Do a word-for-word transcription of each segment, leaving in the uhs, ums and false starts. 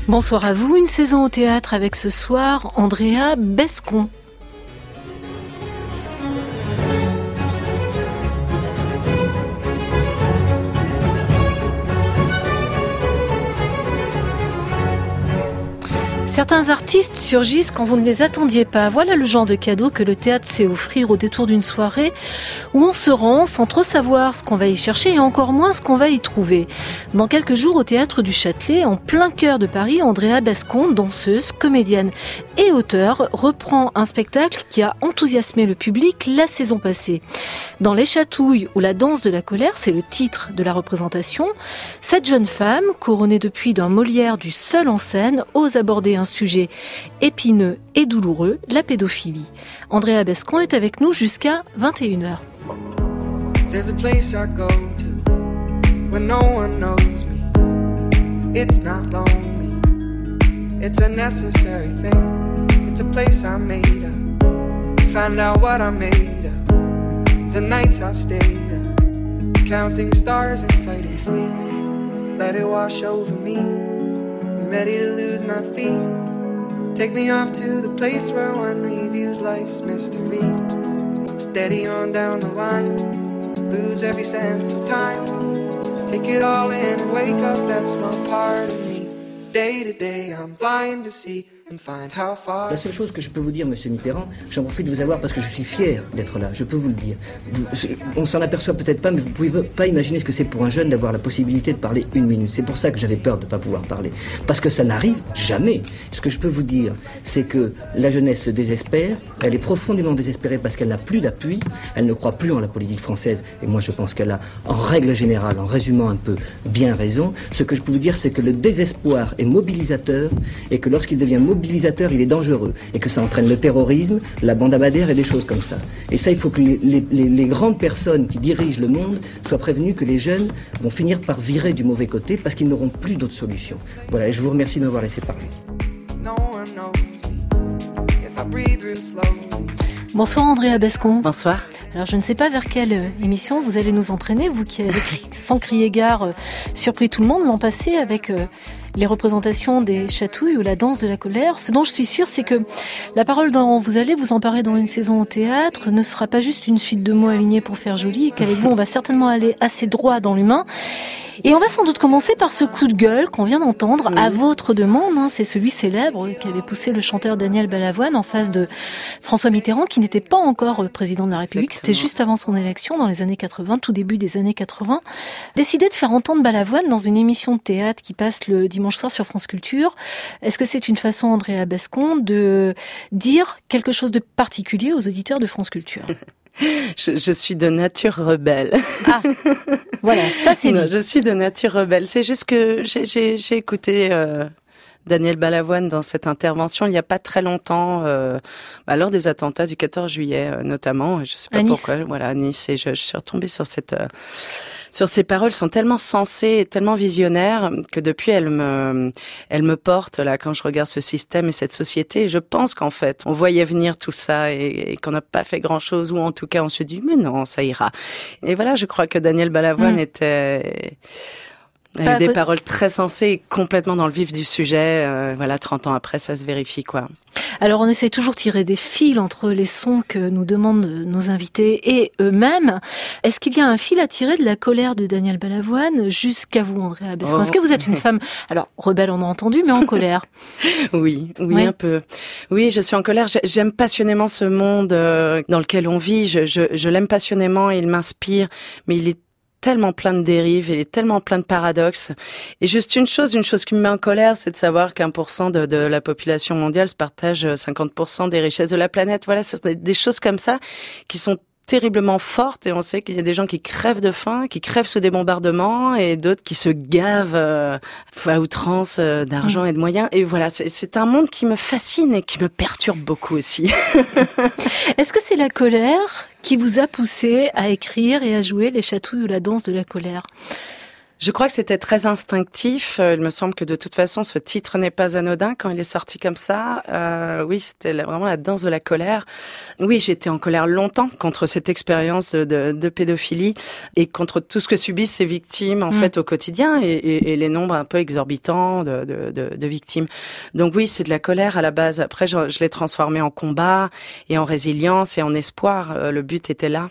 Bonsoir à vous, une saison au théâtre avec ce soir Andrea Bescon. Certains artistes surgissent quand vous ne les attendiez pas. Voilà le genre de cadeau que le théâtre sait offrir au détour d'une soirée où on se rend sans trop savoir ce qu'on va y chercher et encore moins ce qu'on va y trouver. Dans quelques jours au Théâtre du Châtelet, en plein cœur de Paris, Andrea Bescon, danseuse, comédienne et auteure, reprend un spectacle qui a enthousiasmé le public la saison passée. Dans Les Chatouilles ou La danse de la colère, c'est le titre de la représentation, cette jeune femme, couronnée depuis d'un Molière du seul en scène, ose aborder un sujet épineux et douloureux, la pédophilie. Andrea Bescon est avec nous jusqu'à vingt et une heures. There's a place I go to when no one knows me. It's not lonely. It's a necessary thing. It's a place I made up. Find out what I made of. The nights I've stayed up. Counting stars and fighting sleep. Let it wash over me. I'm ready to lose my feet. Take me off to the place where one reviews life's mystery. Steady on down the line. Lose every sense of time. Take it all in and wake up that small part of me. Day to day I'm blind to see and find how far. La seule chose que je peux vous dire, Monsieur Mitterrand, j'en profite de vous avoir parce que je suis fier d'être là, je peux vous le dire. Vous, on s'en aperçoit peut-être pas, mais vous pouvez pas imaginer ce que c'est pour un jeune d'avoir la possibilité de parler une minute. C'est pour ça que j'avais peur de ne pas pouvoir parler. Parce que ça n'arrive jamais. Ce que je peux vous dire, c'est que la jeunesse se désespère, elle est profondément désespérée parce qu'elle n'a plus d'appui, elle ne croit plus en la politique française, et moi je pense qu'elle a, en règle générale, en résumant un peu, bien raison. Ce que je peux vous dire, c'est que le désespoir est mobilisateur, et que lorsqu'il devient mobilisateur, mobilisateur, il est dangereux et que ça entraîne le terrorisme, la bande à Bader et des choses comme ça. Et ça, il faut que les, les, les grandes personnes qui dirigent le monde soient prévenues que les jeunes vont finir par virer du mauvais côté parce qu'ils n'auront plus d'autres solutions. Voilà, et je vous remercie de m'avoir laissé parler. Bonsoir Andrea Bescon. Bonsoir. Alors je ne sais pas vers quelle émission vous allez nous entraîner, vous qui avez sans crier gare euh, surpris tout le monde l'an passé avec euh, les représentations des Chatouilles ou la danse de la colère. Ce dont je suis sûre, c'est que la parole dont vous allez vous emparer dans une saison au théâtre ne sera pas juste une suite de mots alignés pour faire joli, et qu'avec vous on va certainement aller assez droit dans l'humain. Et on va sans doute commencer par ce coup de gueule qu'on vient d'entendre, oui. À votre demande, hein, c'est celui célèbre qui avait poussé le chanteur Daniel Balavoine en face de François Mitterrand, qui n'était pas encore président de la République. Exactement. C'était juste avant son élection, dans les années quatre-vingts, tout début des années quatre-vingts. Décidé de faire entendre Balavoine dans une émission de théâtre qui passe le dimanche soir sur France Culture. Est-ce que c'est une façon, Andrea Bescon, de dire quelque chose de particulier aux auditeurs de France Culture ? Je, je suis de nature rebelle. Ah, voilà, ça c'est dit. Je suis de nature rebelle. C'est juste que j'ai, j'ai, j'ai écouté euh, Daniel Balavoine dans cette intervention il n'y a pas très longtemps, euh, bah, lors des attentats du quatorze juillet euh, notamment. Je sais pas à pourquoi. Nice. Voilà, à Nice. Et je, je suis retombée sur cette... Euh, Sur ces paroles sont tellement sensées et tellement visionnaires que depuis elles me, elles me portent là quand je regarde ce système et cette société. Et je pense qu'en fait, on voyait venir tout ça et, et qu'on n'a pas fait grand chose, ou en tout cas on se dit mais non, ça ira. Et voilà, je crois que Daniel Balavoine mmh. était a eu des paroles très sensées et complètement dans le vif du sujet. Euh, voilà, trente ans après, ça se vérifie, quoi. Alors, on essaie toujours de tirer des fils entre les sons que nous demandent nos invités et eux-mêmes. Est-ce qu'il y a un fil à tirer de la colère de Daniel Balavoine jusqu'à vous, Andrea Bescon ? Oh. Est-ce que vous êtes une femme, alors, rebelle, on a entendu, mais en colère ? Oui, oui, oui, un peu. Oui, je suis en colère. J'aime passionnément ce monde dans lequel on vit. Je, je, je l'aime passionnément, il m'inspire, mais il est tellement plein de dérives, il est tellement plein de paradoxes. Et juste une chose, une chose qui me met en colère, c'est de savoir qu'un pour cent de, de la population mondiale se partage cinquante pour cent des richesses de la planète. Voilà, ce sont des choses comme ça qui sont terriblement fortes, et on sait qu'il y a des gens qui crèvent de faim, qui crèvent sous des bombardements, et d'autres qui se gavent euh, à outrance euh, d'argent mmh. et de moyens. Et voilà, c'est, c'est un monde qui me fascine et qui me perturbe beaucoup aussi. Est-ce que c'est la colère qui vous a poussé à écrire et à jouer Les Chatouilles ou la danse de la colère ? Je crois que c'était très instinctif. Il me semble que de toute façon, ce titre n'est pas anodin quand il est sorti comme ça. Euh, oui, c'était vraiment la danse de la colère. Oui, j'étais en colère longtemps contre cette expérience de, de, de pédophilie et contre tout ce que subissent ces victimes en mmh. fait au quotidien et, et, et les nombres un peu exorbitants de, de, de, de victimes. Donc oui, c'est de la colère à la base. Après, je, je l'ai transformé en combat et en résilience et en espoir. Euh, le but était là.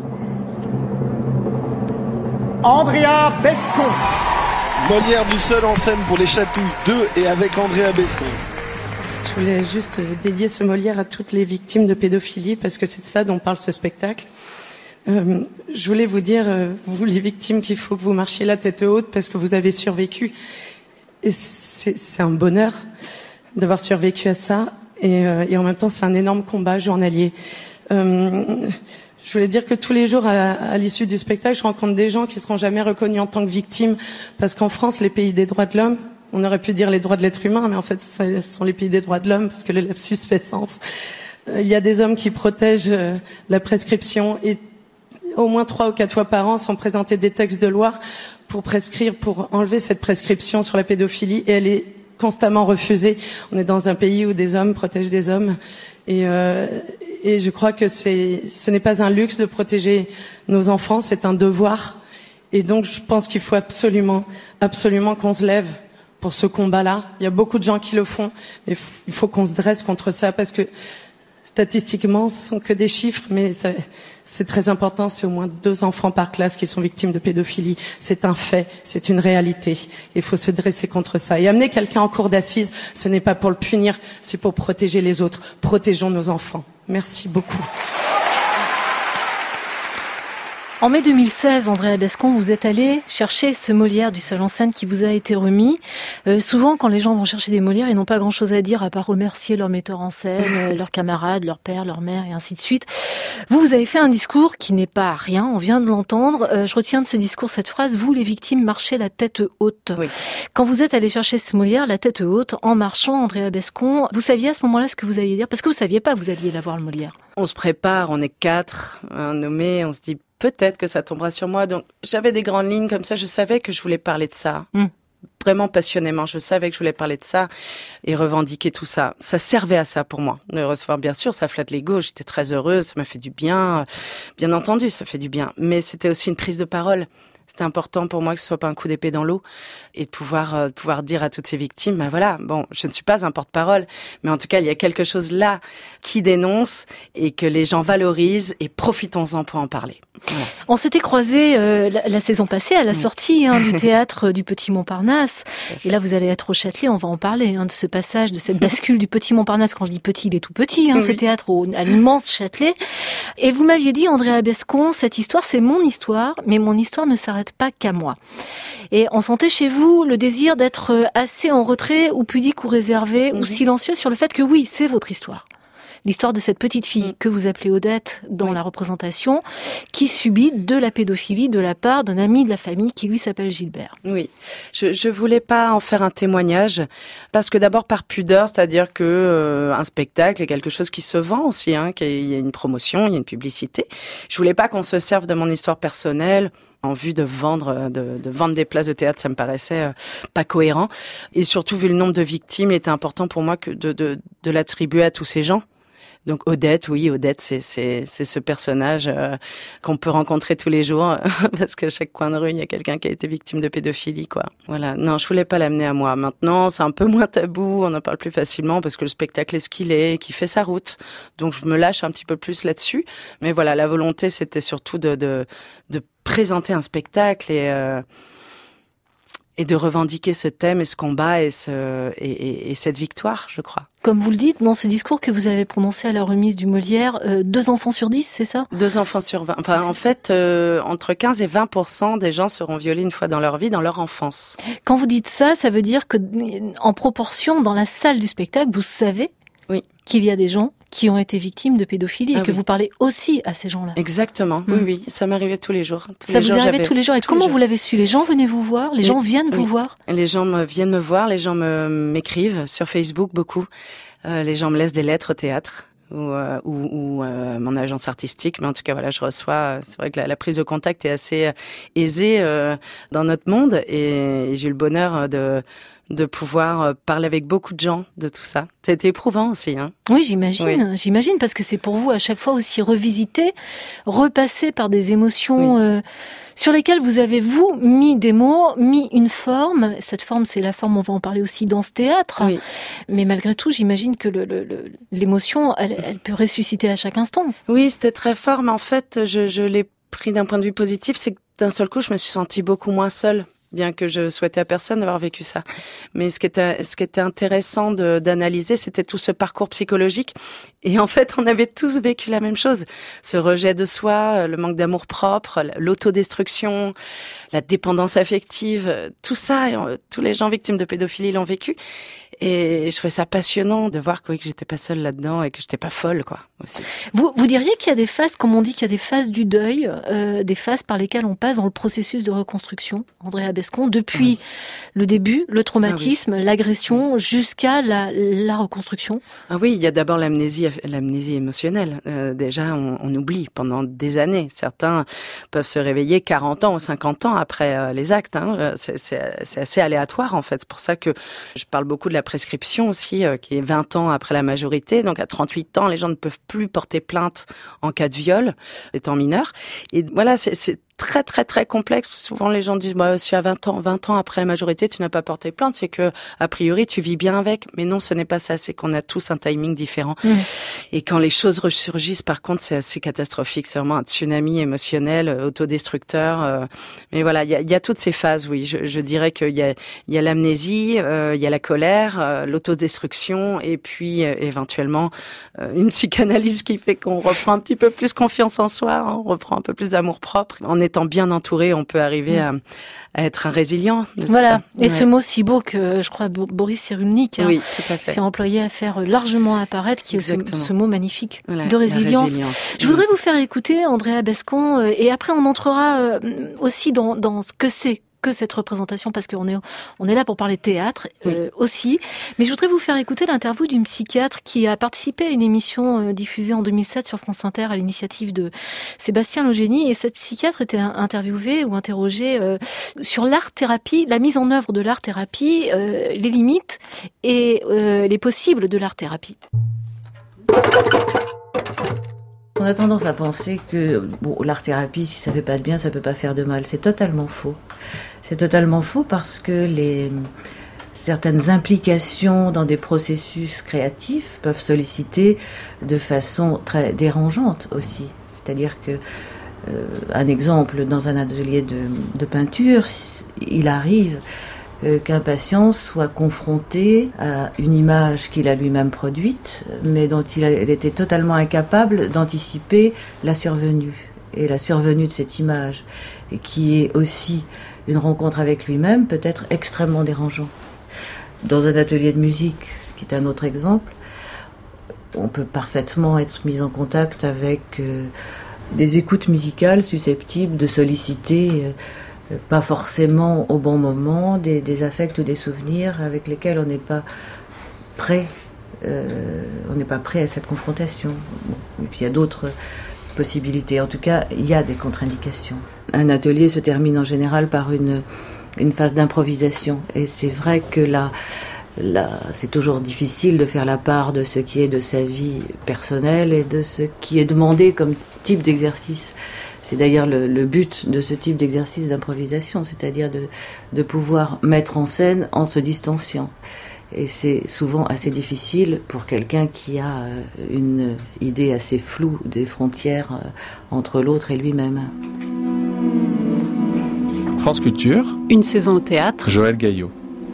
Andrea Bescon. Molière du seul en scène pour les Chatouilles deux et avec Andrea Bescon. Je voulais juste dédier ce Molière à toutes les victimes de pédophilie parce que c'est de ça dont parle ce spectacle. Euh, je voulais vous dire, euh, vous les victimes, qu'il faut que vous marchiez la tête haute parce que vous avez survécu. Et c'est, c'est un bonheur d'avoir survécu à ça. Et, euh, et en même temps, c'est un énorme combat journalier. Euh, Je voulais dire que tous les jours, à, à l'issue du spectacle, je rencontre des gens qui seront jamais reconnus en tant que victimes, parce qu'en France, les pays des droits de l'homme, on aurait pu dire les droits de l'être humain, mais en fait, ce sont les pays des droits de l'homme, parce que le lapsus fait sens. Euh, il y a des hommes qui protègent euh, la prescription, et au moins trois ou quatre fois par an sont présentés des textes de loi pour prescrire, pour enlever cette prescription sur la pédophilie, et elle est constamment refusée. On est dans un pays où des hommes protègent des hommes, et euh, Et je crois que c'est, ce n'est pas un luxe de protéger nos enfants, c'est un devoir. Et donc, je pense qu'il faut absolument, absolument qu'on se lève pour ce combat-là. Il y a beaucoup de gens qui le font, mais il faut qu'on se dresse contre ça parce que statistiquement, ce sont que des chiffres, mais ça, c'est très important. C'est au moins deux enfants par classe qui sont victimes de pédophilie. C'est un fait, c'est une réalité. Il faut se dresser contre ça. Et amener quelqu'un en cour d'assises, ce n'est pas pour le punir, c'est pour protéger les autres. Protégeons nos enfants. Merci beaucoup. En mai deux mille seize, Andrea Bescon, vous êtes allé chercher ce Molière du seul en scène qui vous a été remis. Euh, souvent, quand les gens vont chercher des Molières, ils n'ont pas grand-chose à dire à part remercier leur metteur en scène, euh, leurs camarades, leur père, leur mère et ainsi de suite. Vous, vous avez fait un discours qui n'est pas rien, on vient de l'entendre. Euh, je retiens de ce discours cette phrase, vous les victimes marchez la tête haute. Oui. Quand vous êtes allé chercher ce Molière, la tête haute, en marchant, Andrea Bescon, vous saviez à ce moment-là ce que vous alliez dire? Parce que vous saviez pas que vous alliez l'avoir le Molière. On se prépare, on est quatre, un nommé, on se dit peut-être que ça tombera sur moi. Donc, j'avais des grandes lignes comme ça. Je savais que je voulais parler de ça. Mm. Vraiment passionnément. Je savais que je voulais parler de ça et revendiquer tout ça. Ça servait à ça pour moi. De recevoir, bien sûr, ça flatte l'ego. J'étais très heureuse. Ça m'a fait du bien. Bien entendu, ça fait du bien. Mais c'était aussi une prise de parole. C'était important pour moi que ce soit pas un coup d'épée dans l'eau et de pouvoir euh, de pouvoir dire à toutes ces victimes, ben voilà, bon, je ne suis pas un porte-parole, mais en tout cas, il y a quelque chose là qui dénonce et que les gens valorisent et profitons-en pour en parler. Voilà. On s'était croisés euh, la, la saison passée à la sortie hein, du théâtre du Petit Montparnasse. Et là, vous allez être au Châtelet, on va en parler hein, de ce passage, de cette bascule du Petit Montparnasse. Quand je dis petit, il est tout petit, hein, oui. Ce théâtre au, à l'immense Châtelet. Et vous m'aviez dit, Andrea Bescon, cette histoire, c'est mon histoire, mais mon histoire ne s'arrête pas qu'à moi. Et on sentait chez vous le désir d'être assez en retrait ou pudique ou réservé mmh. ou silencieux sur le fait que oui, c'est votre histoire. L'histoire de cette petite fille que vous appelez Odette dans oui. la représentation, qui subit de la pédophilie de la part d'un ami de la famille qui lui s'appelle Gilbert. Oui, je je voulais pas en faire un témoignage parce que d'abord par pudeur, c'est-à-dire que euh, un spectacle est quelque chose qui se vend aussi, hein, qu'il y a une promotion, il y a une publicité. Je voulais pas qu'on se serve de mon histoire personnelle en vue de vendre de, de vendre des places de théâtre, ça me paraissait euh, pas cohérent. Et surtout vu le nombre de victimes, il était important pour moi que de de, de l'attribuer à tous ces gens. Donc Odette, oui, Odette, c'est c'est c'est ce personnage euh, qu'on peut rencontrer tous les jours parce qu'à chaque coin de rue, il y a quelqu'un qui a été victime de pédophilie, quoi. Voilà. Non, je voulais pas l'amener à moi. Maintenant, c'est un peu moins tabou, on en parle plus facilement parce que le spectacle est ce qu'il est, qui fait sa route. Donc je me lâche un petit peu plus là-dessus. Mais voilà, la volonté, c'était surtout de de de présenter un spectacle et euh, et de revendiquer ce thème et ce combat et, ce, et, et, et cette victoire, je crois. Comme vous le dites, dans ce discours que vous avez prononcé à la remise du Molière, euh, deux enfants sur dix, c'est ça ? Deux enfants sur vingt. Enfin, en fait, euh, entre quinze et vingt pour cent des gens seront violés une fois dans leur vie, dans leur enfance. Quand vous dites ça, ça veut dire que, en proportion, dans la salle du spectacle, vous savez oui. qu'il y a des gens qui ont été victimes de pédophilie ah et que oui. vous parlez aussi à ces gens-là. Exactement, mmh. oui, oui, ça m'arrivait tous les jours. Tous ça les vous jours, arrivait tous les jours. Et comment vous l'avez su ? Les gens venaient vous voir ? Les, les gens viennent oui. vous voir ? Les gens me, viennent me voir, les gens me, m'écrivent sur Facebook beaucoup. Euh, les gens me laissent des lettres au théâtre. ou, euh, ou, ou euh, mon agence artistique, mais en tout cas voilà, je reçois. C'est vrai que la, la prise de contact est assez euh, aisée euh, dans notre monde, et, et j'ai eu le bonheur de de pouvoir parler avec beaucoup de gens de tout ça. C'était éprouvant aussi, hein. Oui, j'imagine, oui. j'imagine, parce que c'est pour vous à chaque fois aussi revisiter, repasser par des émotions oui. euh, sur lesquelles vous avez, vous, mis des mots, mis une forme. Cette forme, c'est la forme, on va en parler aussi dans ce théâtre. Oui. Mais malgré tout, j'imagine que le, le, le, l'émotion, elle, elle peut ressusciter à chaque instant. Oui, c'était très fort, mais en fait, je, je l'ai pris d'un point de vue positif, c'est que d'un seul coup, je me suis sentie beaucoup moins seule. Bien que je souhaitais à personne d'avoir vécu ça. Mais ce qui était, ce qui était intéressant de, d'analyser, c'était tout ce parcours psychologique. Et en fait, on avait tous vécu la même chose. Ce rejet de soi, le manque d'amour propre, l'autodestruction, la dépendance affective, tout ça, tous les gens victimes de pédophilie l'ont vécu. Et je trouvais ça passionnant de voir que, oui, que j'étais pas seule là-dedans et que j'étais pas folle, quoi, aussi. Vous, vous diriez qu'il y a des phases, comme on dit, qu'il y a des phases du deuil, euh, des phases par lesquelles on passe dans le processus de reconstruction, Andrea Bescon, depuis oui. le début, le traumatisme, ah oui. l'agression, jusqu'à la, la reconstruction. Ah oui, il y a d'abord l'amnésie, l'amnésie émotionnelle. Euh, déjà, on, on oublie pendant des années. Certains peuvent se réveiller quarante ans ou cinquante ans après euh, les actes. Hein. C'est, c'est, c'est assez aléatoire, en fait. C'est pour ça que je parle beaucoup de la prescription aussi, euh, qui est vingt ans après la majorité. Donc à trente-huit ans, les gens ne peuvent plus porter plainte en cas de viol, étant mineurs. Et voilà, c'est, c'est très très très complexe. Souvent les gens disent bah si à vingt ans, vingt ans après la majorité, tu n'as pas porté plainte, c'est que a priori tu vis bien avec. Mais non, ce n'est pas ça, c'est qu'on a tous un timing différent. Mmh. Et quand les choses ressurgissent, par contre, c'est assez catastrophique, c'est vraiment un tsunami émotionnel, autodestructeur. Euh, mais voilà, il y a, y a toutes ces phases, oui. Je, je dirais qu'il y a il y a l'amnésie, euh, il y a la colère, euh, l'autodestruction et puis euh, éventuellement euh, une psychanalyse qui fait qu'on reprend un petit peu plus confiance en soi, hein, on reprend un peu plus d'amour propre. On étant bien entouré, on peut arriver à, à être résilient. De voilà. Tout ça. Et ouais. ce mot si beau que je crois Boris Cyrulnik hein, oui, tout à fait. s'est employé à faire largement apparaître, qui est ce, ce mot magnifique voilà, de résilience. résilience. Je voudrais vous faire écouter Andrea Bescon et après on entrera aussi dans, dans ce que c'est que cette représentation, parce qu'on est, on est là pour parler théâtre oui. euh, aussi. Mais je voudrais vous faire écouter l'interview d'une psychiatre qui a participé à une émission euh, diffusée en deux mille sept sur France Inter à l'initiative de Sébastien Logénie. Et cette psychiatre était interviewée ou interrogée euh, sur l'art-thérapie, la mise en œuvre de l'art-thérapie, euh, les limites et euh, les possibles de l'art-thérapie. On a tendance à penser que bon, l'art-thérapie, si ça fait pas de bien, ça peut pas faire de mal. C'est totalement faux. C'est totalement faux parce que les certaines implications dans des processus créatifs peuvent solliciter de façon très dérangeante aussi. C'est-à-dire que euh, un exemple dans un atelier de, de peinture, il arrive euh, qu'un patient soit confronté à une image qu'il a lui-même produite, mais dont il, a, il était totalement incapable d'anticiper la survenue. Et la survenue de cette image, et qui est aussi une rencontre avec lui-même, peut être extrêmement dérangeant. Dans un atelier de musique, ce qui est un autre exemple, on peut parfaitement être mis en contact avec euh, des écoutes musicales susceptibles de solliciter, euh, pas forcément au bon moment, des, des affects ou des souvenirs avec lesquels on n'est pas prêt, euh, on n'est pas prêt à cette confrontation. Bon, et puis il y a d'autres possibilités. En tout cas, il y a des contre-indications. Un atelier se termine en général par une, une phase d'improvisation. Et c'est vrai que là, là, c'est toujours difficile de faire la part de ce qui est de sa vie personnelle et de ce qui est demandé comme type d'exercice. C'est d'ailleurs le, le but de ce type d'exercice d'improvisation, c'est-à-dire de, de pouvoir mettre en scène en se distanciant. Et c'est souvent assez difficile pour quelqu'un qui a une idée assez floue des frontières entre l'autre et lui-même. France Culture. Une saison au théâtre. Joël Gaillot.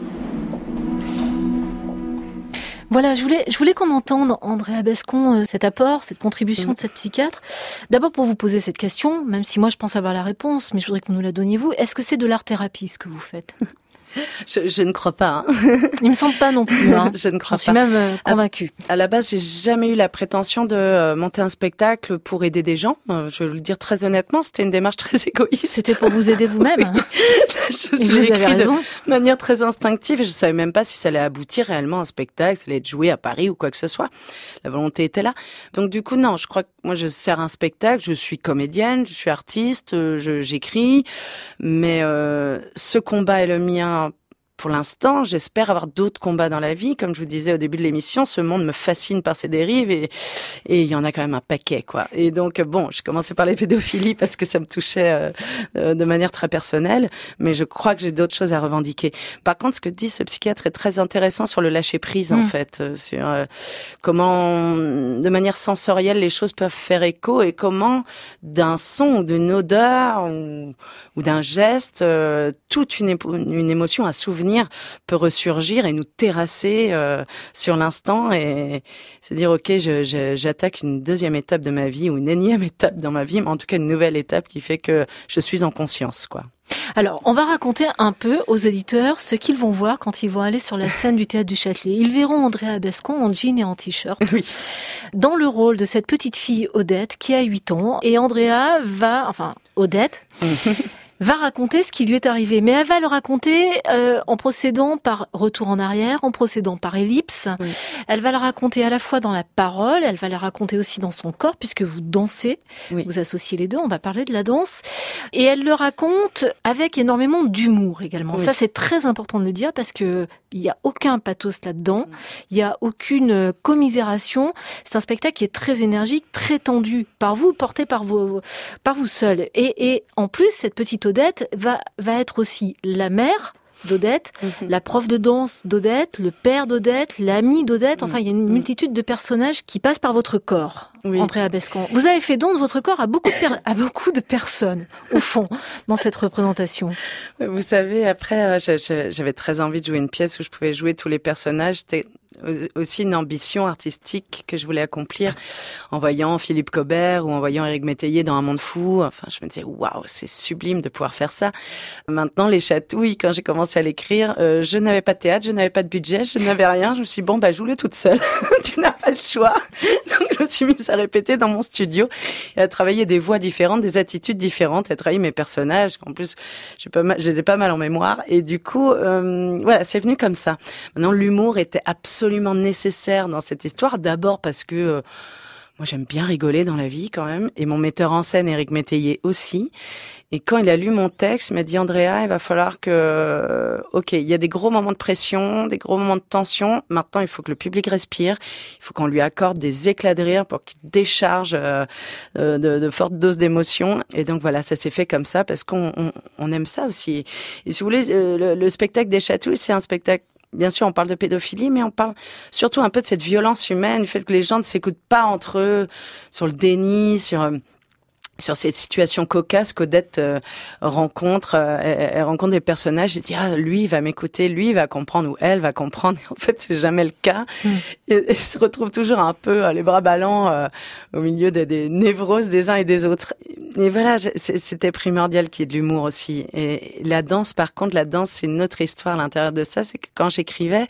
Voilà, je voulais, je voulais qu'on entende, Andrea Bescon, cet apport, cette contribution mmh. de cette psychiatre. D'abord pour vous poser cette question, même si moi je pense avoir la réponse, mais je voudrais que vous nous la donniez vous. Est-ce que c'est de l'art-thérapie ce que vous faites ? Je, je ne crois pas. Hein. Il me semble pas non plus. Hein. Je ne crois je suis pas. même euh, convaincue. À, à la base, j'ai jamais eu la prétention de euh, monter un spectacle pour aider des gens. Euh, je vais le dire très honnêtement, c'était une démarche très égoïste. C'était pour vous aider vous-même. Oui. je et vous avez raison. De manière très instinctive et je savais même pas si ça allait aboutir réellement à un spectacle, ça allait être joué à Paris ou quoi que ce soit. La volonté était là. Donc du coup, non, je crois que moi, je sers un spectacle. Je suis comédienne, je suis artiste, je, j'écris, mais euh, ce combat est le mien. Pour l'instant, j'espère avoir d'autres combats dans la vie. Comme je vous disais au début de l'émission, ce monde me fascine par ses dérives et et il y en a quand même un paquet, quoi. Et donc, bon, j'ai commencé par les pédophilies parce que ça me touchait euh, euh, de manière très personnelle, mais je crois que j'ai d'autres choses à revendiquer. Par contre, ce que dit ce psychiatre est très intéressant sur le lâcher-prise, mmh. en fait, euh, sur euh, comment, de manière sensorielle, les choses peuvent faire écho et comment, d'un son ou d'une odeur ou, ou d'un geste, euh, toute une, épo- une émotion, un souvenir peut ressurgir et nous terrasser euh, sur l'instant et se dire ok, je, je, j'attaque une deuxième étape de ma vie ou une énième étape dans ma vie, mais en tout cas une nouvelle étape qui fait que je suis en conscience, quoi. Alors, on va raconter un peu aux auditeurs ce qu'ils vont voir quand ils vont aller sur la scène du Théâtre du Châtelet. Ils verront Andrea Bescon en jean et en t-shirt, oui. dans le rôle de cette petite fille Odette qui a huit ans. Et Andrea va, enfin Odette, va raconter ce qui lui est arrivé. Mais elle va le raconter euh, en procédant par retour en arrière, en procédant par ellipse. Oui. Elle va le raconter à la fois dans la parole, elle va le raconter aussi dans son corps, puisque vous dansez, oui. Vous associez les deux, on va parler de la danse. Et elle le raconte avec énormément d'humour également. Oui. Ça, c'est très important de le dire, parce que il n'y a aucun pathos là-dedans, il n'y a aucune commisération. C'est un spectacle qui est très énergique, très tendu par vous, porté par vous, par vous seul. Et, et en plus, cette petite Odette va, va être aussi la mère d'Odette, mmh. la prof de danse d'Odette, le père d'Odette, l'ami d'Odette. Enfin, il y a une multitude de personnages qui passent par votre corps, oui. Andrea Bescon. Vous avez fait don de votre corps à beaucoup de, per- à beaucoup de personnes, au fond, dans cette représentation. Vous savez, après, j'avais très envie de jouer une pièce où je pouvais jouer tous les personnages. C'était aussi une ambition artistique que je voulais accomplir en voyant Philippe Cobert ou en voyant Éric Métayer dans Un monde fou. Enfin, je me disais, waouh, c'est sublime de pouvoir faire ça. Maintenant, Les Chatouilles, quand j'ai commencé à l'écrire, euh, je n'avais pas de théâtre, je n'avais pas de budget, je n'avais rien. Je me suis dit, bon, bah, joue-le toute seule. Tu n'as pas le choix. Donc, je me suis mise à répéter dans mon studio et à travailler des voix différentes, des attitudes différentes, à travailler mes personnages. En plus, j'ai pas mal, je les ai pas mal en mémoire. Et du coup, euh, voilà, c'est venu comme ça. Maintenant, l'humour était absolument nécessaire dans cette histoire. D'abord parce que euh, moi, j'aime bien rigoler dans la vie quand même. Et mon metteur en scène, Éric Métayer, aussi. Et quand il a lu mon texte, il m'a dit, Andrea, il va falloir que... Euh, ok, il y a des gros moments de pression, des gros moments de tension. Maintenant, il faut que le public respire. Il faut qu'on lui accorde des éclats de rire pour qu'il décharge euh, de, de fortes doses d'émotion. Et donc, voilà, ça s'est fait comme ça parce qu'on on, on aime ça aussi. Et si vous voulez, euh, le, le spectacle des Chatouilles, c'est un spectacle... Bien sûr, on parle de pédophilie, mais on parle surtout un peu de cette violence humaine, du fait que les gens ne s'écoutent pas entre eux, sur le déni, sur... Euh, sur cette situation cocasse qu'Odette euh, rencontre, euh, elle, elle rencontre des personnages et dit ah lui il va m'écouter, lui il va comprendre ou elle va comprendre. Et en fait c'est jamais le cas. Mm. Et, et se retrouve toujours un peu euh, les bras ballants euh, au milieu des, des névroses des uns et des autres. Et voilà, c'était primordial qu'il y ait de l'humour aussi. Et la danse, par contre, la danse c'est une autre histoire à l'intérieur de ça. C'est que quand j'écrivais,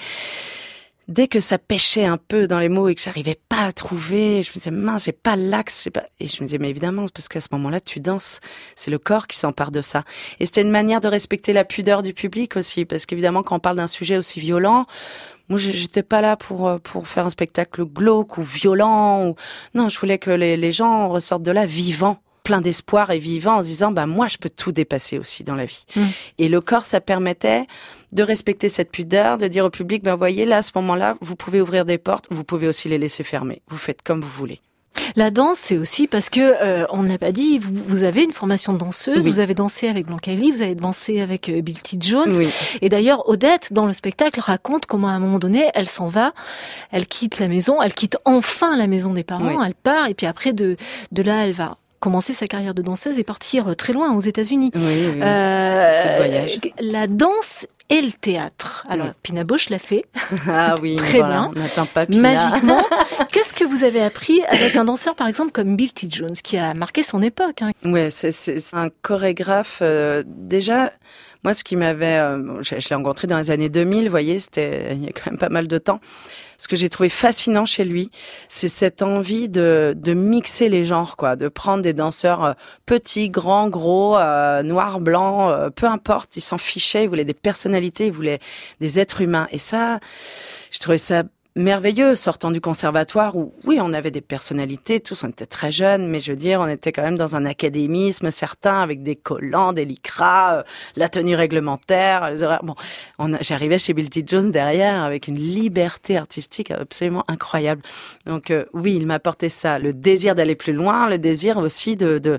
dès que ça pêchait un peu dans les mots et que j'arrivais pas à trouver, je me disais, mince, j'ai pas l'axe, j'ai pas, et je me disais, mais évidemment, parce qu'à ce moment-là, tu danses. C'est le corps qui s'empare de ça. Et c'était une manière de respecter la pudeur du public aussi, parce qu'évidemment, quand on parle d'un sujet aussi violent, moi, j'étais pas là pour, pour faire un spectacle glauque ou violent ou, non, je voulais que les, les gens ressortent de là vivants, plein d'espoir et vivants en se disant, bah, moi, je peux tout dépasser aussi dans la vie. Mmh. Et le corps, ça permettait de respecter cette pudeur, de dire au public, ben, voyez, là, à ce moment-là, vous pouvez ouvrir des portes, vous pouvez aussi les laisser fermer. Vous faites comme vous voulez. La danse, c'est aussi parce que euh, on n'a pas dit. Vous, vous avez une formation de danseuse. Oui. Vous avez dansé avec Blanca Ely, vous avez dansé avec euh, Bill T. Jones. Oui. Et d'ailleurs, Odette, dans le spectacle, raconte comment à un moment donné, elle s'en va, elle quitte la maison, elle quitte enfin la maison des parents, oui. Elle part, et puis après de de là, elle va commencer sa carrière de danseuse et partir très loin aux États-Unis. Oui, oui. Euh, de voyage. La danse et le théâtre. Alors, mmh. Pina Bausch l'a fait. Ah oui, très voilà, bien. On n'attend pas Pina. Magiquement. Qu'est-ce que vous avez appris avec un danseur, par exemple, comme Bill T. Jones, qui a marqué son époque, hein? Ouais, c'est, c'est, c'est un chorégraphe. Euh, déjà, moi, ce qui m'avait, euh, je, je l'ai rencontré dans les années deux mille. Vous voyez, c'était il y a quand même pas mal de temps. Ce que j'ai trouvé fascinant chez lui, c'est cette envie de, de mixer les genres, quoi, de prendre des danseurs petits, grands, gros, euh, noirs, blancs, euh, peu importe. Il s'en fichait. Il voulait des personnalités, il voulait des êtres humains. Et ça, je trouvais ça merveilleux, sortant du conservatoire où, oui, on avait des personnalités, tous, on était très jeunes, mais je veux dire, on était quand même dans un académisme certain, avec des collants, des lycras, euh, la tenue réglementaire, les horaires. Bon, on a, j'arrivais chez Bill T. Jones derrière avec une liberté artistique absolument incroyable. Donc, euh, oui, il m'apportait ça, le désir d'aller plus loin, le désir aussi de, de,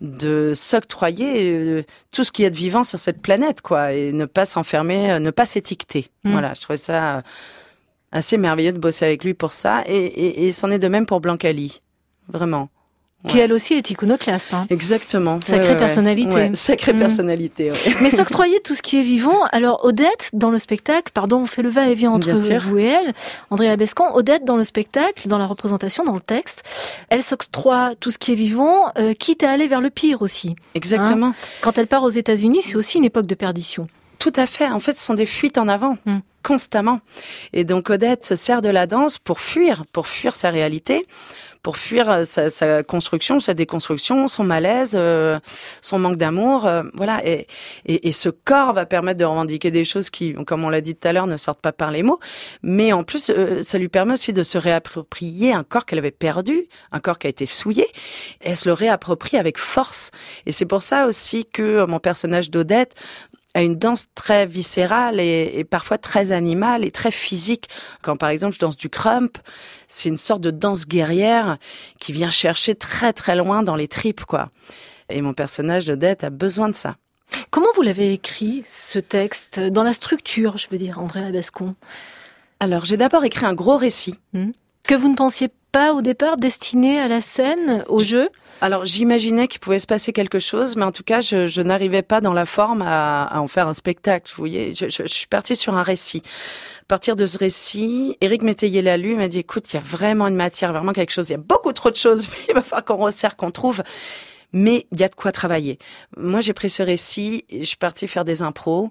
de s'octroyer euh, tout ce qu'il y a de vivant sur cette planète, quoi, et ne pas s'enfermer, euh, ne pas s'étiqueter. Mmh. Voilà, je trouvais ça euh, assez merveilleux de bosser avec lui pour ça, et, et, et c'en est de même pour Blanca Lee, vraiment. Ouais. Qui elle aussi est iconoclaste. Hein. Exactement. Sacrée ouais, ouais, personnalité. Ouais, sacrée mmh. personnalité, ouais. Mais s'octroyer tout ce qui est vivant. Alors Odette, dans le spectacle, pardon, on fait le va-et-vient entre vous et elle, Andrea Bescon, Odette dans le spectacle, dans la représentation, dans le texte, elle s'octroie tout ce qui est vivant, euh, quitte à aller vers le pire aussi. Exactement. Hein. Quand elle part aux États-Unis, c'est aussi une époque de perdition. Tout à fait. En fait, ce sont des fuites en avant, mmh. constamment. Et donc, Odette se sert de la danse pour fuir, pour fuir sa réalité, pour fuir sa, sa construction, sa déconstruction, son malaise, euh, son manque d'amour. Euh, voilà. Et, et, et ce corps va permettre de revendiquer des choses qui, comme on l'a dit tout à l'heure, ne sortent pas par les mots. Mais en plus, euh, ça lui permet aussi de se réapproprier un corps qu'elle avait perdu, un corps qui a été souillé. Et elle se le réapproprie avec force. Et c'est pour ça aussi que mon personnage d'Odette a une danse très viscérale et, et parfois très animale et très physique. Quand par exemple je danse du crump, c'est une sorte de danse guerrière qui vient chercher très très loin dans les tripes, quoi. Et mon personnage d'Odette a besoin de ça. Comment vous l'avez écrit, ce texte, dans la structure, je veux dire, Andrea Bescon? Alors j'ai d'abord écrit un gros récit. Mmh. Que vous ne pensiez pas au départ destiné à la scène, au jeu? Alors, j'imaginais qu'il pouvait se passer quelque chose, mais en tout cas, je, je n'arrivais pas dans la forme à, à en faire un spectacle. Vous voyez, je, je, je suis partie sur un récit. À partir de ce récit, Éric Métayer l'a lu, il m'a dit, écoute, il y a vraiment une matière, vraiment quelque chose. Il y a beaucoup trop de choses, mais il va falloir qu'on resserre, qu'on trouve. Mais il y a de quoi travailler. Moi, j'ai pris ce récit et je suis partie faire des impros.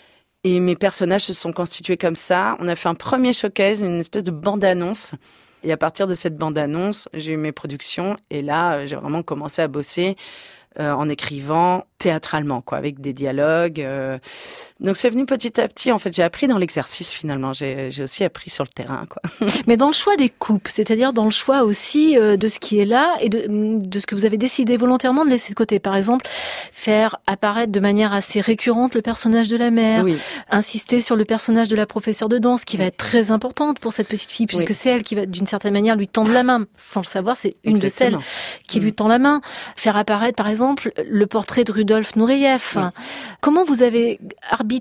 Et mes personnages se sont constitués comme ça. On a fait un premier showcase, une espèce de bande-annonce. Et à partir de cette bande-annonce, j'ai eu mes productions. Et là, j'ai vraiment commencé à bosser euh, en écrivant théâtralement, quoi, avec des dialogues. Euh... Donc, c'est venu petit à petit. En fait, j'ai appris dans l'exercice, finalement. J'ai, j'ai aussi appris sur le terrain, quoi. Mais dans le choix des coupes, c'est-à-dire dans le choix aussi euh, de ce qui est là et de, de ce que vous avez décidé volontairement de laisser de côté. Par exemple, faire apparaître de manière assez récurrente le personnage de la mère. Oui. Insister sur le personnage de la professeure de danse, qui va être très importante pour cette petite fille, puisque oui. c'est elle qui va, d'une certaine manière, lui tendre la main. Sans le savoir, c'est une Exactement. de celles qui mmh. lui tend la main. Faire apparaître, par exemple, le portrait de Rudolf Nureyev. Oui. Comment vous avez arbitré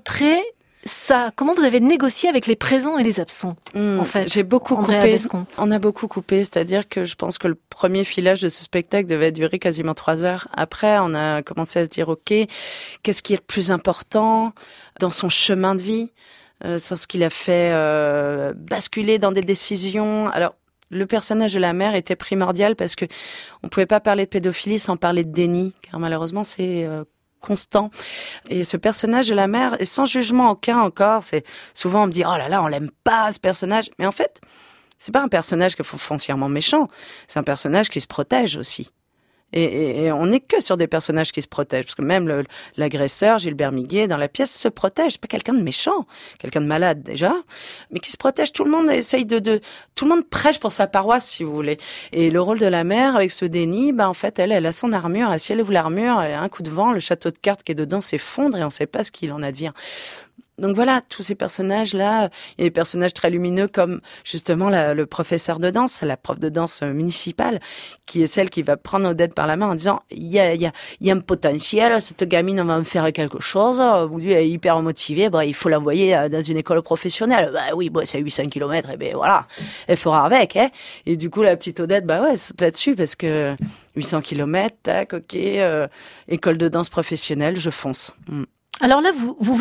ça? Comment vous avez négocié avec les présents et les absents, mmh, en fait? J'ai beaucoup Andrea coupé. Bescon. On a beaucoup coupé, c'est-à-dire que je pense que le premier filage de ce spectacle devait durer quasiment trois heures. Après, on a commencé à se dire, ok, qu'est-ce qui est le plus important dans son chemin de vie, euh, sur ce qu'il a fait euh, basculer dans des décisions. Alors, le personnage de la mère était primordial parce que on pouvait pas parler de pédophilie sans parler de déni, car malheureusement c'est euh, constant. Et ce personnage de la mère, et sans jugement aucun encore, c'est souvent on me dit oh là là on l'aime pas ce personnage, mais en fait c'est pas un personnage qui est foncièrement méchant, c'est un personnage qui se protège aussi. Et, et, et on n'est que sur des personnages qui se protègent, parce que même le, l'agresseur, Gilbert Miguet, dans la pièce, se protège. C'est pas quelqu'un de méchant, quelqu'un de malade déjà, mais qui se protège. Tout le monde essaye de, de, tout le monde prêche pour sa paroisse, si vous voulez. Et le rôle de la mère, avec ce déni, bah en fait, elle, elle a son armure. Et si elle ouvre l'armure, elle a un coup de vent, le château de cartes qui est dedans s'effondre et on sait pas ce qu'il en advient. Donc voilà, tous ces personnages-là, il y a des personnages très lumineux comme justement la, le professeur de danse, la prof de danse municipale, qui est celle qui va prendre Odette par la main en disant il y a, il y a, il y a un potentiel, cette gamine va me faire quelque chose, elle est hyper motivée, bah, il faut l'envoyer dans une école professionnelle. Bah oui, bah, c'est à huit cents kilomètres, et ben voilà, elle fera avec, hein. Et du coup, la petite Odette, bah ouais, saute là-dessus parce que huit cents kilomètres, tac, ok, euh, école de danse professionnelle, je fonce. Mm. Alors là, vous, vous venez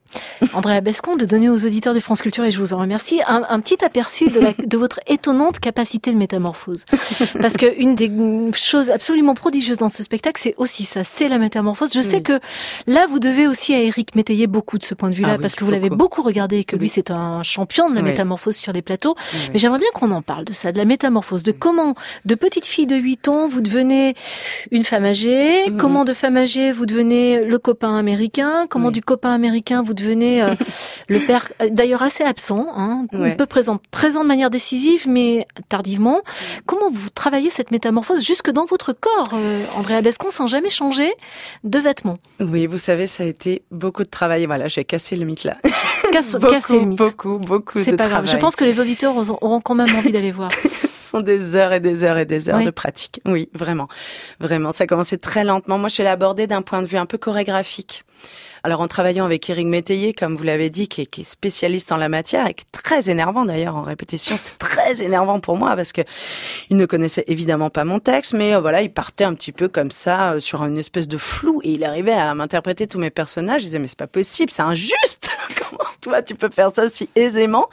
Andrea Bescon, de donner aux auditeurs de France Culture, et je vous en remercie, un, un petit aperçu de, la, de votre étonnante capacité de métamorphose. Parce que une des choses absolument prodigieuses dans ce spectacle, c'est aussi ça, c'est la métamorphose. Je oui. sais que là, vous devez aussi à Éric Métayer beaucoup de ce point de vue-là, ah oui, parce que vous beaucoup. l'avez beaucoup regardé et que oui. lui, c'est un champion de la oui. métamorphose sur les plateaux. Oui. Mais j'aimerais bien qu'on en parle de ça, de la métamorphose, de comment, de petite fille de huit ans, vous devenez une femme âgée, mmh. comment de femme âgée, vous devenez le copain américain, comment oui. du copain américain, vous devenez euh, le père, d'ailleurs assez absent, hein, ouais. un peu présent, présent de manière décisive, mais tardivement. Comment vous travaillez cette métamorphose jusque dans votre corps, euh, Andrea Bescon, sans jamais changer de vêtements? Oui, vous savez, ça a été beaucoup de travail. Voilà, j'ai cassé le mythe là. Casse, beaucoup, casser le mythe. Beaucoup, beaucoup C'est de pas travail. grave. Je pense que les auditeurs auront quand même envie d'aller voir. Ce sont des heures et des heures et des heures oui. de pratique. Oui, vraiment. Vraiment, ça a commencé très lentement. Moi, je l'ai abordé d'un point de vue un peu chorégraphique. Alors, en travaillant avec Éric Métayer, comme vous l'avez dit, qui est, qui est spécialiste en la matière et qui est très énervant d'ailleurs en répétition, c'était très énervant pour moi parce que il ne connaissait évidemment pas mon texte, mais euh, voilà, il partait un petit peu comme ça euh, sur une espèce de flou et il arrivait à m'interpréter tous mes personnages. Je disais mais c'est pas possible, c'est injuste. Comment toi tu peux faire ça aussi aisément?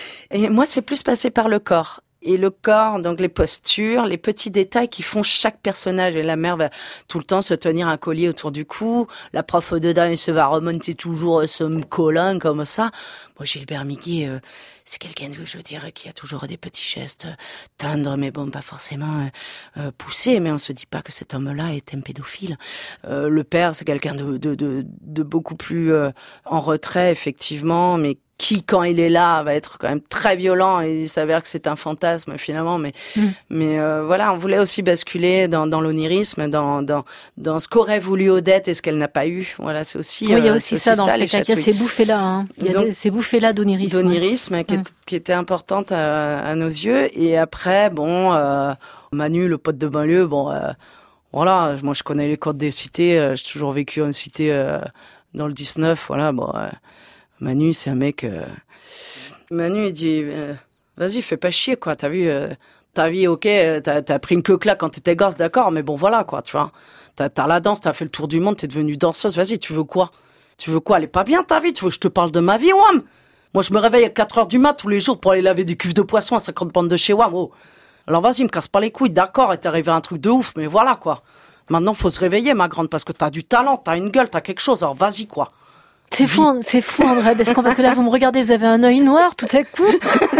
Et moi, c'est plus passé par le corps. Et le corps, donc les postures, les petits détails qui font chaque personnage. Et la mère va tout le temps se tenir un collier autour du cou. La prof dedans, elle se va remonter toujours ce collant comme ça. Moi, Gilbert Miguet, euh, c'est quelqu'un, je dirais, qui a toujours des petits gestes tendres, mais bon, pas forcément euh, poussés. Mais on se dit pas que cet homme-là est un pédophile. Euh, le père, c'est quelqu'un de, de, de, de beaucoup plus euh, en retrait, effectivement, mais qui, quand il est là, va être quand même très violent et il s'avère que c'est un fantasme finalement. Mais, mmh. mais euh, voilà, on voulait aussi basculer dans, dans l'onirisme, dans, dans, dans ce qu'aurait voulu Odette et ce qu'elle n'a pas eu. Voilà, c'est aussi. Oui, il y a euh, aussi ça dans le spectacle. Il y a ces bouffées-là. Hein. Il y a Donc, des, ces bouffées-là d'onirisme. D'onirisme qui, mmh. est, qui était importante à, à nos yeux. Et après, bon, euh, Manu, le pote de banlieue, bon, euh, voilà, moi je connais les codes des cités. Euh, j'ai toujours vécu en cité euh, dans le dix-neuf. Voilà, bon. Euh, Manu, c'est un mec... Euh... Manu, il dit euh, « Vas-y, fais pas chier, quoi. T'as vu, euh, ta vie, ok, t'as, t'as pris une queue claque quand t'étais gosse, d'accord, mais bon, voilà, quoi, tu vois. T'as, t'as la danse, t'as fait le tour du monde, t'es devenue danseuse. Vas-y, tu veux quoi? Tu veux quoi? Elle est pas bien, ta vie? Tu veux que je te parle de ma vie, Wam? Moi, je me réveille à quatre heures du mat tous les jours pour aller laver des cuves de poisson à cinquante bandes de chez Wam, oh. Alors vas-y, me casse pas les couilles, d'accord, et t'es arrivé à un truc de ouf, mais voilà, quoi. Maintenant, faut se réveiller, ma grande, parce que t'as du talent, t'as une gueule, t'as quelque chose, alors vas-y, quoi. C'est fou, c'est fou, Andrea Bescon, parce que là, vous me regardez, vous avez un œil noir tout à coup.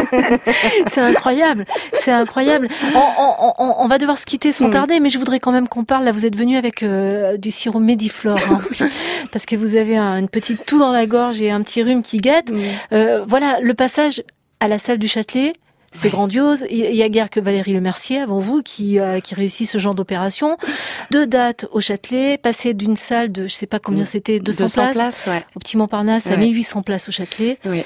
C'est incroyable, c'est incroyable. On, on, on, on va devoir se quitter sans tarder, mais je voudrais quand même qu'on parle. Là, vous êtes venu avec euh, du sirop Médiflore, hein, parce que vous avez un, une petite toux dans la gorge et un petit rhume qui guette. Oui. Euh, voilà, le passage à la salle du Châtelet. C'est ouais. grandiose. Il y a guère que Valérie Lemercier, avant vous, qui, euh, qui réussit ce genre d'opération. Deux dates au Châtelet, passer d'une salle de, je sais pas combien c'était, deux cents, deux cents places, places ouais. au Petit Montparnasse, ouais. à mille huit cents places au Châtelet. Oui.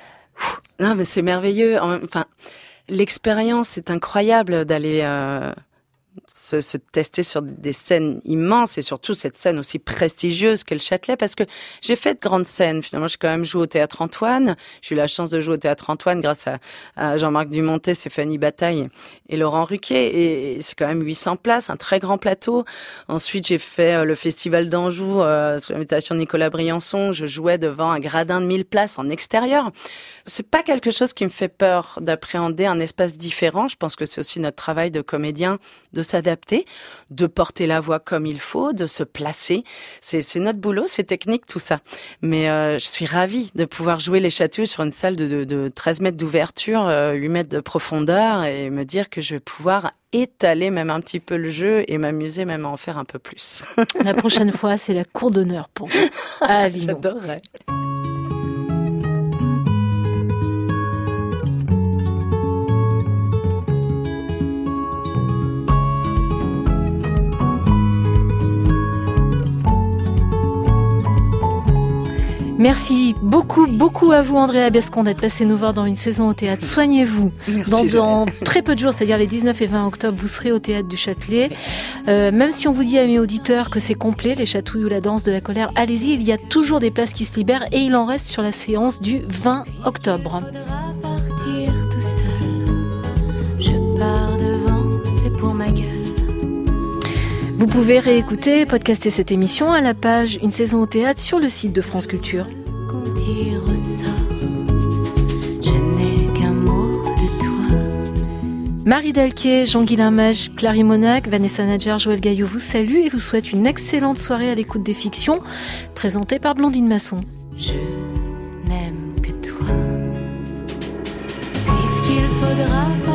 Non, mais c'est merveilleux. Enfin, l'expérience est incroyable d'aller euh, se, se tester sur des scènes immenses et surtout cette scène aussi prestigieuse qu'est le Châtelet, parce que j'ai fait de grandes scènes. Finalement, j'ai quand même joué au Théâtre Antoine. J'ai eu la chance de jouer au Théâtre Antoine grâce à, à Jean-Marc Dumontet, Stéphanie Bataille et Laurent Ruquier. Et c'est quand même huit cents places, un très grand plateau. Ensuite, j'ai fait le Festival d'Anjou euh, sous l'invitation de Nicolas Briançon. Je jouais devant un gradin de mille places en extérieur. C'est pas quelque chose qui me fait peur d'appréhender un espace différent. Je pense que c'est aussi notre travail de comédien de s'adapter, de porter la voix comme il faut, de se placer. C'est, c'est notre boulot, c'est technique, tout ça. Mais euh, je suis ravie de pouvoir jouer les Chatouilles sur une salle de, de, de treize mètres d'ouverture, euh, huit mètres de profondeur, et me dire que je vais pouvoir étaler même un petit peu le jeu et m'amuser même à en faire un peu plus. La prochaine fois, c'est la cour d'honneur pour vous, à Avignon. J'adorerais. Merci beaucoup, beaucoup à vous, Andrea Bescon, d'être passé nous voir dans une saison au théâtre. Soignez-vous. Merci, dans, dans très peu de jours, c'est-à-dire les dix-neuf et vingt octobre, vous serez au théâtre du Châtelet. Euh, même si on vous dit, amis auditeurs, que c'est complet, les Chatouilles ou la danse de la colère, allez-y, il y a toujours des places qui se libèrent et il en reste sur la séance du vingt octobre. Partir tout seul. Je pars devant, c'est pour ma gueule. Vous pouvez réécouter, podcaster cette émission à la page Une saison au théâtre sur le site de France Culture. petit ressort. Je n'ai qu'un mot de toi. Marie Dalquier, Jean-Guilain Mage, Clary Monac, Vanessa Nadjar, Joël Gaillot vous salue et vous souhaite une excellente soirée à l'écoute des fictions présentées par Blandine Masson. Je n'aime que toi. Puisqu'il faudra pas